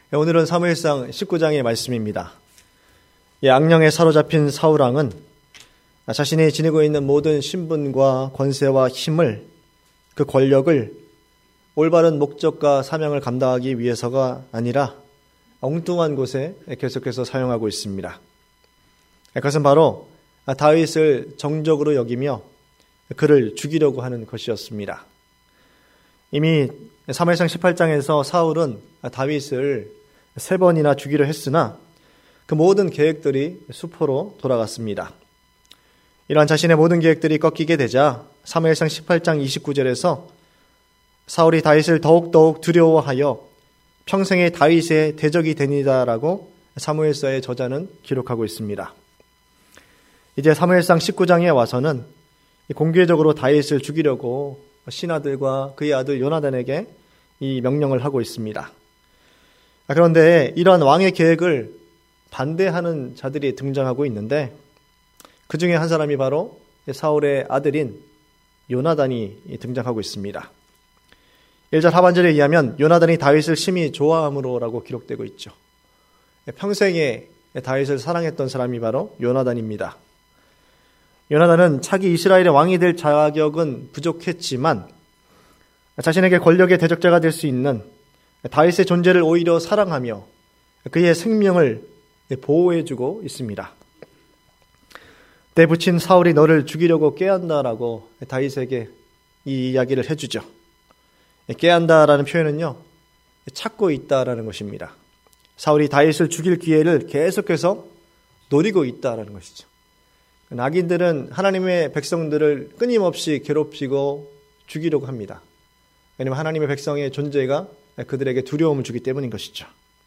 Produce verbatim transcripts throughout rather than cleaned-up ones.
오늘은 사무엘상 십구 장의 말씀입니다. 악령에 사로잡힌 사울 왕은 자신이 지니고 있는 모든 신분과 권세와 힘을, 그 권력을 올바른 목적과 사명을 감당하기 위해서가 아니라 엉뚱한 곳에 계속해서 사용하고 있습니다. 그것은 바로 다윗을 정적으로 여기며 그를 죽이려고 하는 것이었습니다. 이미 사무엘상 십팔 장에서 사울은 다윗을 세 번이나 죽이려 했으나 그 모든 계획들이 수포로 돌아갔습니다. 이러한 자신의 모든 계획들이 꺾이게 되자 사무엘상 십팔 장 이십구 절에서 사울이 다윗을 더욱더욱 두려워하여 평생의 다윗의 대적이 되니다라고 사무엘서의 저자는 기록하고 있습니다. 이제 사무엘상 십구 장에 와서는 공개적으로 다윗을 죽이려고 신하들과 그의 아들 요나단에게 이 명령을 하고 있습니다. 그런데 이러한 왕의 계획을 반대하는 자들이 등장하고 있는데 그 중에 한 사람이 바로 사울의 아들인 요나단이 등장하고 있습니다. 일 절 하반절에 의하면 요나단이 다윗을 심히 좋아함으로라고 기록되고 있죠. 평생에 다윗을 사랑했던 사람이 바로 요나단입니다. 요나단은 차기 이스라엘의 왕이 될 자격은 부족했지만 자신에게 권력의 대적자가 될 수 있는 다윗의 존재를 오히려 사랑하며 그의 생명을 보호해주고 있습니다. 내 부친 사울이 너를 죽이려고 꾀한다라고 다윗에게 이 이야기를 해주죠. 꾀한다라는 표현은요, 찾고 있다라는 것입니다. 사울이 다윗을 죽일 기회를 계속해서 노리고 있다라는 것이죠. 악인들은 하나님의 백성들을 끊임없이 괴롭히고 죽이려고 합니다. 왜냐하면 하나님의 백성의 존재가 그들에게 두려움을 주기 때문인 것이죠.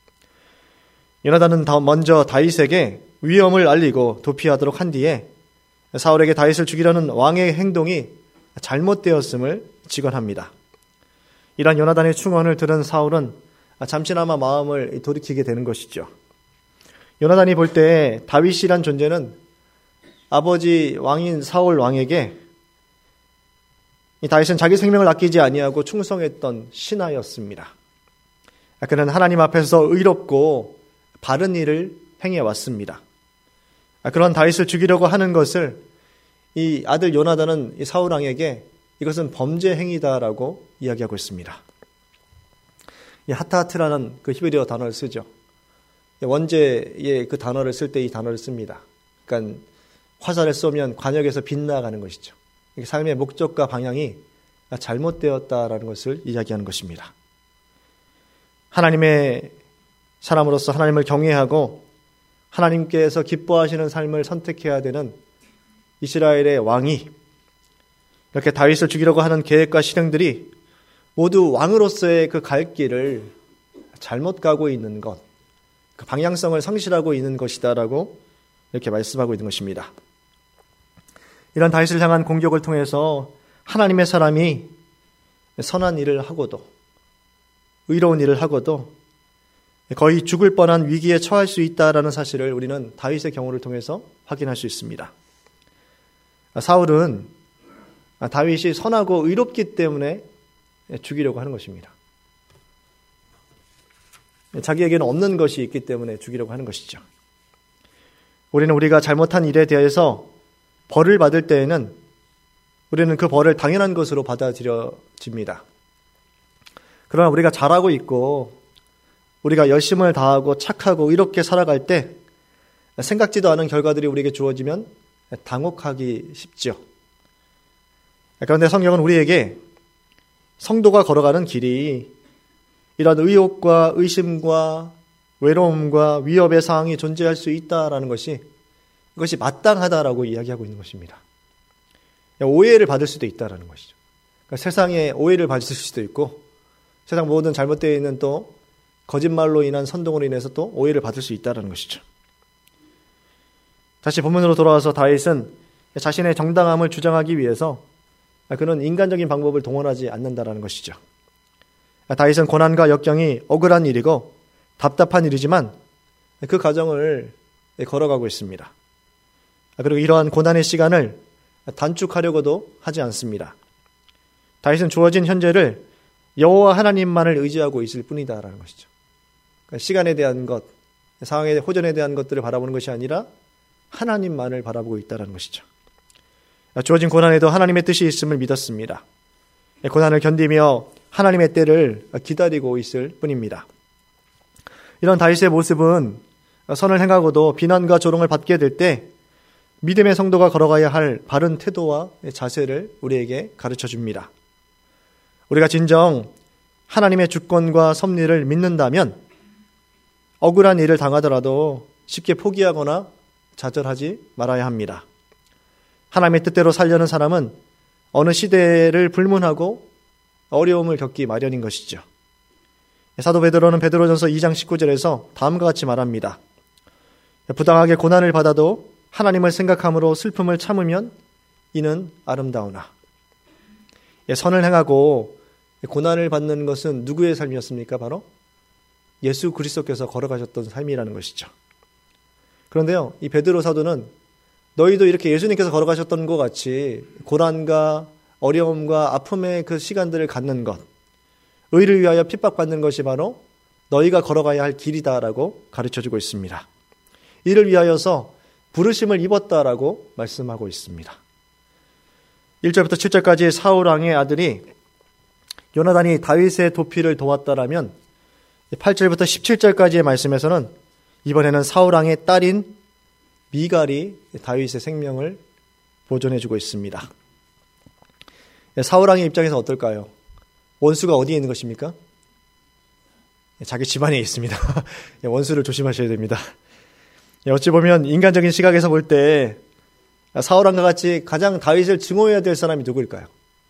요나단은 먼저 다윗에게 위험을 알리고 도피하도록 한 뒤에 사울에게 다윗을 죽이려는 왕의 행동이 잘못되었음을 직언합니다. 이러한 요나단의 충언을 들은 사울은 잠시나마 마음을 돌이키게 되는 것이죠. 요나단이 볼 때 다윗이란 존재는 아버지 왕인 사울 왕에게 이 다윗은 자기 생명을 아끼지 아니하고 충성했던 신하였습니다. 그는 하나님 앞에서 의롭고 바른 일을 행해왔습니다. 그런 다윗을 죽이려고 하는 것을 이 아들 요나단은 이 사울 왕에게 이것은 범죄 행위다라고 이야기하고 있습니다. 이 하타하트라는 그 히브리어 단어를 쓰죠. 원제의 그 단어를 쓸 때 이 단어를 씁니다. 그러니까 화살을 쏘면 관역에서 빗나가는 것이죠. 삶의 목적과 방향이 잘못되었다라는 것을 이야기하는 것입니다. 하나님의 사람으로서 하나님을 경외하고 하나님께서 기뻐하시는 삶을 선택해야 되는 이스라엘의 왕이 이렇게 다윗을 죽이려고 하는 계획과 실행들이 모두 왕으로서의 그 갈 길을 잘못 가고 있는 것, 그 방향성을 상실하고 있는 것이다라고 이렇게 말씀하고 있는 것입니다. 이런 다윗을 향한 공격을 통해서 하나님의 사람이 선한 일을 하고도 의로운 일을 하고도 거의 죽을 뻔한 위기에 처할 수 있다라는 사실을 우리는 다윗의 경우를 통해서 확인할 수 있습니다. 사울은 다윗이 선하고 의롭기 때문에 죽이려고 하는 것입니다. 자기에게는 없는 것이 있기 때문에 죽이려고 하는 것이죠. 우리는 우리가 잘못한 일에 대해서 벌을 받을 때에는 우리는 그 벌을 당연한 것으로 받아들여집니다. 그러나 우리가 잘하고 있고 우리가 열심을 다하고 착하고 이렇게 살아갈 때 생각지도 않은 결과들이 우리에게 주어지면 당혹하기 쉽죠. 그런데 성경은 우리에게 성도가 걸어가는 길이 이런 의혹과 의심과 외로움과 위협의 상황이 존재할 수 있다라는 것이 이것이 마땅하다라고 이야기하고 있는 것입니다. 오해를 받을 수도 있다라는 것이죠. 그러니까 세상에 오해를 받을 수도 있고 세상 모든 잘못되어 있는 또 거짓말로 인한 선동으로 인해서 또 오해를 받을 수 있다라는 것이죠. 다시 본문으로 돌아와서 다윗은 자신의 정당함을 주장하기 위해서 그는 인간적인 방법을 동원하지 않는다라는 것이죠. 다윗은 고난과 역경이 억울한 일이고 답답한 일이지만 그 과정을 걸어가고 있습니다. 그리고 이러한 고난의 시간을 단축하려고도 하지 않습니다. 다윗은 주어진 현재를 여호와 하나님만을 의지하고 있을 뿐이다라는 것이죠. 시간에 대한 것, 상황의 호전에 대한 것들을 바라보는 것이 아니라 하나님만을 바라보고 있다는 것이죠. 주어진 고난에도 하나님의 뜻이 있음을 믿었습니다. 고난을 견디며 하나님의 때를 기다리고 있을 뿐입니다. 이런 다윗의 모습은 선을 행하고도 비난과 조롱을 받게 될 때 믿음의 성도가 걸어가야 할 바른 태도와 자세를 우리에게 가르쳐 줍니다. 우리가 진정 하나님의 주권과 섭리를 믿는다면 억울한 일을 당하더라도 쉽게 포기하거나 좌절하지 말아야 합니다. 하나님의 뜻대로 살려는 사람은 어느 시대를 불문하고 어려움을 겪기 마련인 것이죠. 사도 베드로는 베드로전서 이 장 십구 절에서 다음과 같이 말합니다. 부당하게 고난을 받아도 하나님을 생각함으로 슬픔을 참으면 이는 아름다우나. 선을 행하고 고난을 받는 것은 누구의 삶이었습니까? 바로 예수 그리스도께서 걸어가셨던 삶이라는 것이죠. 그런데요, 이 베드로 사도는 너희도 이렇게 예수님께서 걸어가셨던 것 같이 고난과 어려움과 아픔의 그 시간들을 갖는 것, 의를 위하여 핍박받는 것이 바로 너희가 걸어가야 할 길이다라고 가르쳐주고 있습니다. 이를 위하여서 부르심을 입었다라고 말씀하고 있습니다. 일 절부터 칠 절까지 사울 왕의 아들이 요나단이 다윗의 도피를 도왔다라면 팔 절부터 십칠 절까지의 말씀에서는 이번에는 사울 왕의 딸인 미갈이 다윗의 생명을 보존해주고 있습니다. 사울 왕의 입장에서 어떨까요? 원수가 어디에 있는 것입니까? 자기 집안에 있습니다. 원수를 조심하셔야 됩니다. 어찌 보면 인간적인 시각에서 볼 때 사울 왕과 같이 가장 다윗을 증오해야 될 사람이 누구일까요?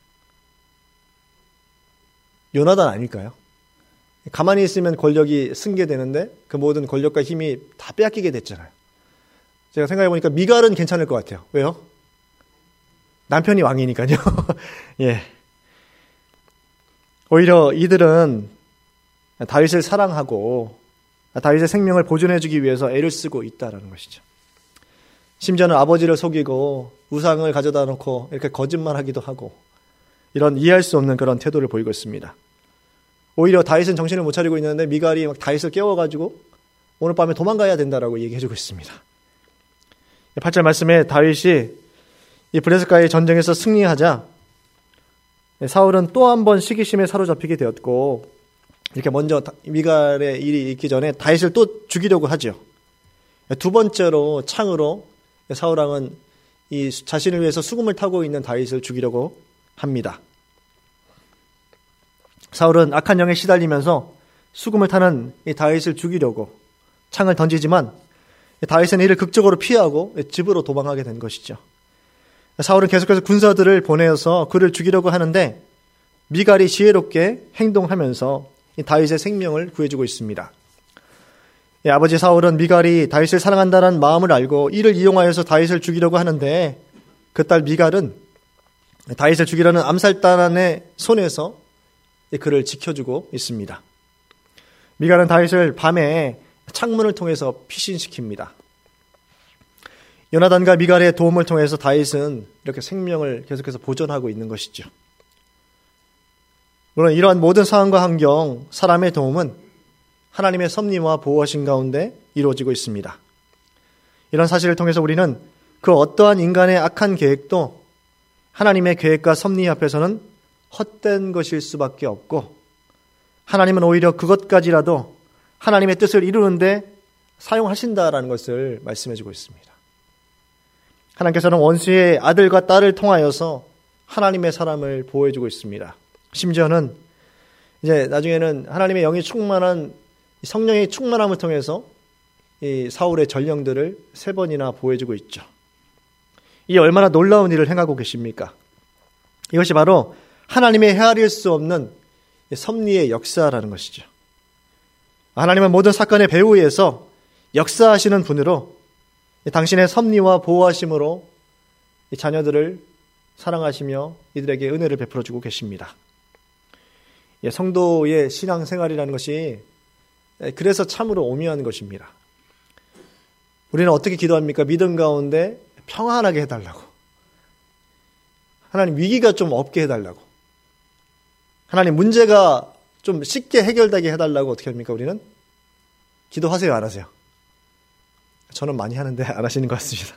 요나단 아닐까요? 가만히 있으면 권력이 승계되는데 그 모든 권력과 힘이 다 빼앗기게 됐잖아요. 제가 생각해 보니까 미갈은 괜찮을 것 같아요. 왜요? 남편이 왕이니까요. 예. 오히려 이들은 다윗을 사랑하고 다윗의 생명을 보존해주기 위해서 애를 쓰고 있다는 것이죠. 심지어는 아버지를 속이고 우상을 가져다 놓고 이렇게 거짓말하기도 하고 이런 이해할 수 없는 그런 태도를 보이고 있습니다. 오히려 다윗은 정신을 못 차리고 있는데 미갈이 막 다윗을 깨워가지고 오늘 밤에 도망가야 된다라고 얘기해주고 있습니다. 팔 절 말씀에 다윗이 이 브레스가의 전쟁에서 승리하자 사울은 또 한 번 시기심에 사로잡히게 되었고 이렇게 먼저 미갈의 일이 있기 전에 다윗을 또 죽이려고 하죠. 두 번째로 창으로 사울 왕은 이 자신을 위해서 수금을 타고 있는 다윗을 죽이려고 합니다. 사울은 악한 영에 시달리면서 수금을 타는 이 다윗을 죽이려고 창을 던지지만 다윗은 이를 극적으로 피하고 집으로 도망하게 된 것이죠. 사울은 계속해서 군사들을 보내어서 그를 죽이려고 하는데 미갈이 지혜롭게 행동하면서 이 다윗의 생명을 구해주고 있습니다. 예, 아버지 사울은 미갈이 다윗을 사랑한다는 마음을 알고 이를 이용하여서 다윗을 죽이려고 하는데 그 딸 미갈은 다윗을 죽이려는 암살단의 손에서 그를 지켜주고 있습니다. 미갈은 다윗을 밤에 창문을 통해서 피신시킵니다. 요나단과 미갈의 도움을 통해서 다윗은 이렇게 생명을 계속해서 보존하고 있는 것이죠. 물론 이러한 모든 상황과 환경, 사람의 도움은 하나님의 섭리와 보호하신 가운데 이루어지고 있습니다. 이런 사실을 통해서 우리는 그 어떠한 인간의 악한 계획도 하나님의 계획과 섭리 앞에서는 헛된 것일 수밖에 없고 하나님은 오히려 그것까지라도 하나님의 뜻을 이루는데 사용하신다라는 것을 말씀해주고 있습니다. 하나님께서는 원수의 아들과 딸을 통하여서 하나님의 사람을 보호해주고 있습니다. 심지어는 이제 나중에는 하나님의 영이 충만한 성령의 충만함을 통해서 이 사울의 전령들을 세 번이나 보호해주고 있죠. 이 얼마나 놀라운 일을 행하고 계십니까? 이것이 바로 하나님의 헤아릴 수 없는 섭리의 역사라는 것이죠. 하나님은 모든 사건의 배후에서 역사하시는 분으로 당신의 섭리와 보호하심으로 이 자녀들을 사랑하시며 이들에게 은혜를 베풀어주고 계십니다. 성도의 신앙생활이라는 것이 그래서 참으로 오묘한 것입니다. 우리는 어떻게 기도합니까? 믿음 가운데 평안하게 해달라고. 하나님 위기가 좀 없게 해달라고. 하나님 문제가 좀 쉽게 해결되게 해달라고 어떻게 합니까? 우리는 기도하세요, 안 하세요? 저는 많이 하는데 안 하시는 것 같습니다.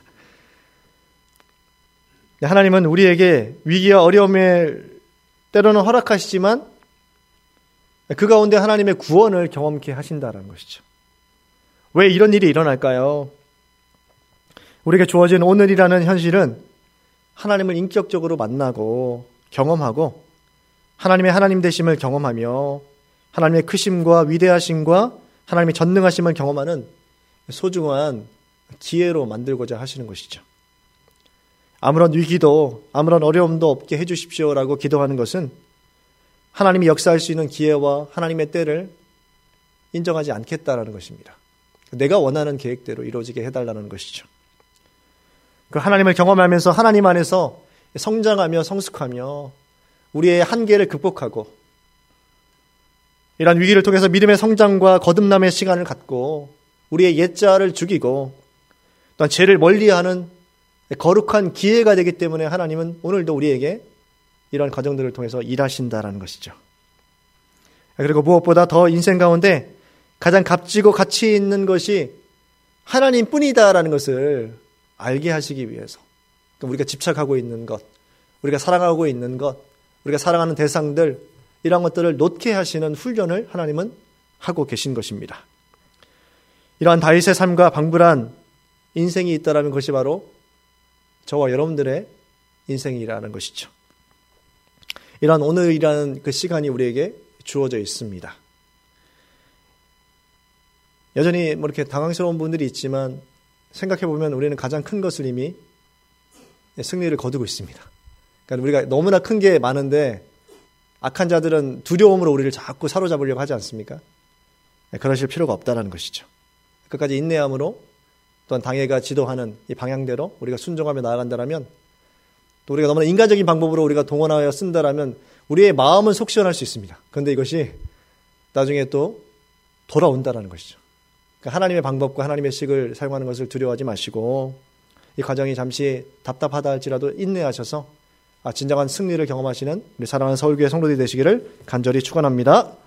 하나님은 우리에게 위기와 어려움을 때로는 허락하시지만 그 가운데 하나님의 구원을 경험케 하신다는 것이죠. 왜 이런 일이 일어날까요? 우리에게 주어진 오늘이라는 현실은 하나님을 인격적으로 만나고 경험하고 하나님의 하나님 되심을 경험하며 하나님의 크심과 위대하심과 하나님의 전능하심을 경험하는 소중한 기회로 만들고자 하시는 것이죠. 아무런 위기도 아무런 어려움도 없게 해주십시오라고 기도하는 것은 하나님이 역사할 수 있는 기회와 하나님의 때를 인정하지 않겠다라는 것입니다. 내가 원하는 계획대로 이루어지게 해달라는 것이죠. 그 하나님을 경험하면서 하나님 안에서 성장하며 성숙하며 우리의 한계를 극복하고 이러한 위기를 통해서 믿음의 성장과 거듭남의 시간을 갖고 우리의 옛자를 죽이고 또한 죄를 멀리하는 거룩한 기회가 되기 때문에 하나님은 오늘도 우리에게 이런 과정들을 통해서 일하신다라는 것이죠. 그리고 무엇보다 더 인생 가운데 가장 값지고 가치 있는 것이 하나님뿐이다라는 것을 알게 하시기 위해서 우리가 집착하고 있는 것, 우리가 사랑하고 있는 것, 우리가 사랑하는 대상들 이런 것들을 놓게 하시는 훈련을 하나님은 하고 계신 것입니다. 이러한 다윗의 삶과 방불한 인생이 있다라는 것이 바로 저와 여러분들의 인생이라는 것이죠. 이러한 오늘이라는 그 시간이 우리에게 주어져 있습니다. 여전히 뭐 이렇게 당황스러운 분들이 있지만 생각해보면 우리는 가장 큰 것을 이미 승리를 거두고 있습니다. 그러니까 우리가 너무나 큰 게 많은데 악한 자들은 두려움으로 우리를 자꾸 사로잡으려고 하지 않습니까? 그러실 필요가 없다는 것이죠. 끝까지 인내함으로 또한 당회가 지도하는 이 방향대로 우리가 순종하며 나아간다면 또 우리가 너무나 인간적인 방법으로 우리가 동원하여 쓴다면 우리의 마음은 속 시원할 수 있습니다. 그런데 이것이 나중에 또 돌아온다는 것이죠. 그러니까 하나님의 방법과 하나님의 식을 사용하는 것을 두려워하지 마시고 이 과정이 잠시 답답하다 할지라도 인내하셔서 진정한 승리를 경험하시는 우리 사랑하는 서울교회 성도들이 되시기를 간절히 축원합니다.